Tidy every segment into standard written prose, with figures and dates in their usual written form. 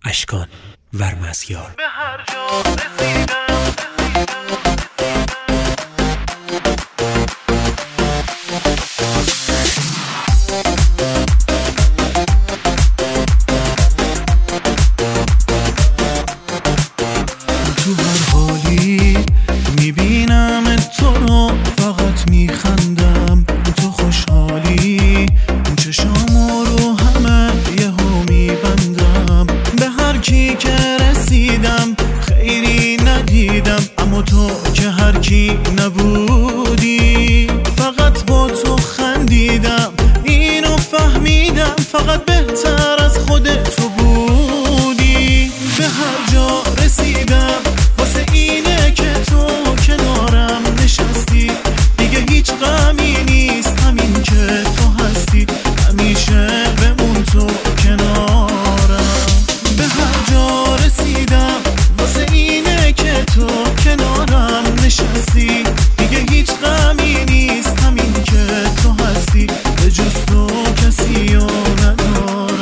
اشکان ورمزیار. به هر جا رسیدم تو هر حالی میبینم تو رو، فقط میخندم تو خوشحالی، چشامو رو همه یهو میبندم. به هر کی که رسیدم خیری ندیدم، اما تو که هر کی نبودی، فقط با تو خندیدم، اینو فهمیدم فقط بهتر از خودت تو بودی. به هر جا رسیدم واسه اینه که تو کنارم نشستی، دیگه هیچ غمی نیست همین که تو هستی، همیشه بمون تو کنارم. به هر جا رسیدم واسه اینه که تو کنارم نشستی، دیگه هیچ غمی نیست همین که تو هستی، به جز تو کسی رو ندارم.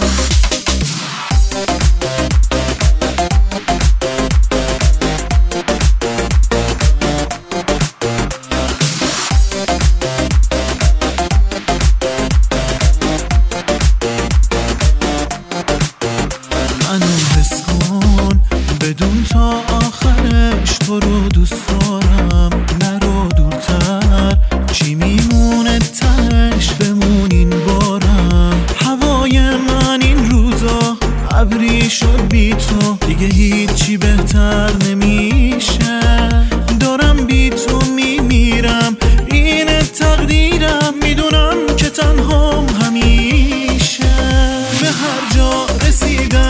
منو حس کن بدون تا آخرش، تو رو دوست دارم نرو دورتر، چی میمونه تهش بمون این بارم. هوای من این روزا ابری شد بی تو، دیگه هیچی بهتر نمیشه، دارم بی تو میمیرم، این تقدیرم، میدونم که تنهام همیشه. به هر جا رسیدم